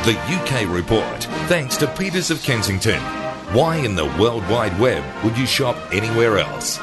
The UK Report, thanks to Peters of Kensington. Why in the World Wide Web would you shop anywhere else?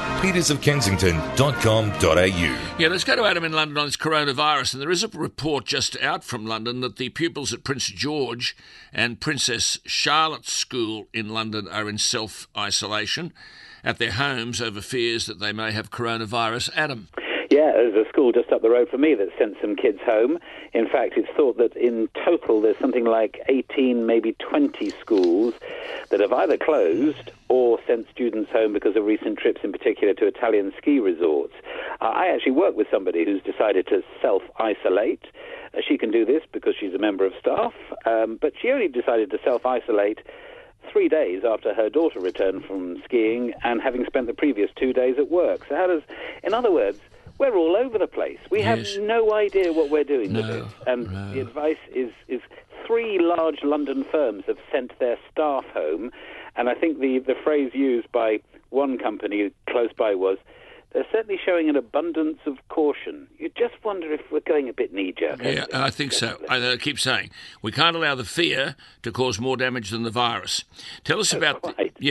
petersofkensington.com.au. Yeah, let's go to Adam in London on this coronavirus. And there is a report just out from London that the pupils at Prince George and Princess Charlotte's School in London are in self-isolation at their homes over fears that they may have coronavirus. Adam. Yeah, there's a school just up the road from me that sent some kids home. In fact, it's thought that in total there's something like 18, maybe 20 schools that have either closed or sent students home because of recent trips, in particular to Italian ski resorts. I actually work with somebody who's decided to self-isolate. She can do this because she's a member of staff, but she only decided to self-isolate 3 days after her daughter returned from skiing and having spent the previous 2 days at work. So in other words, we're all over the place. We have no idea what we're doing with this. And the advice is 3 large London firms have sent their staff home. And I think the phrase used by one company close by was, they're certainly showing an abundance of caution. You just wonder if we're going a bit knee-jerk. Yeah, I think so. I keep saying, we can't allow the fear to cause more damage than the virus. Tell us about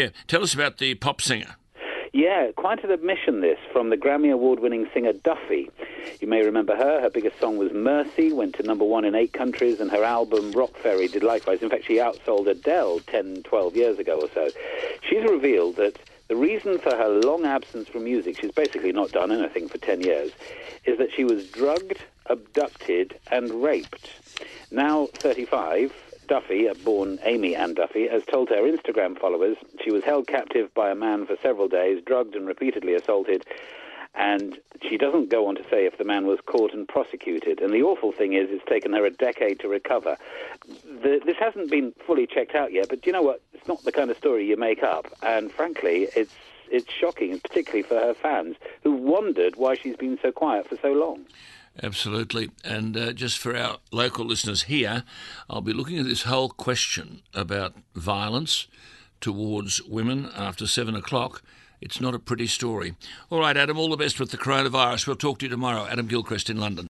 the pop singer. Yeah, quite an admission this from the Grammy Award-winning singer Duffy. You may remember her. Her biggest song was Mercy, went to number 1 in 8 countries, and her album Rock Ferry did likewise. In fact, she outsold Adele 10, 12 years ago or so. She's revealed that the reason for her long absence from music, she's basically not done anything for 10 years, is that she was drugged, abducted, and raped. Now 35... Duffy, born Amy Ann Duffy, has told her Instagram followers she was held captive by a man for several days, drugged and repeatedly assaulted, and she doesn't go on to say if the man was caught and prosecuted. And the awful thing is it's taken her a decade to recover. This hasn't been fully checked out yet, but do you know what? It's not the kind of story you make up, and frankly, it's shocking, particularly for her fans, who wondered why she's been so quiet for so long. Absolutely. And just for our local listeners here, I'll be looking at this whole question about violence towards women after 7 o'clock. It's not a pretty story. All right, Adam, all the best with the coronavirus. We'll talk to you tomorrow. Adam Gilchrist in London.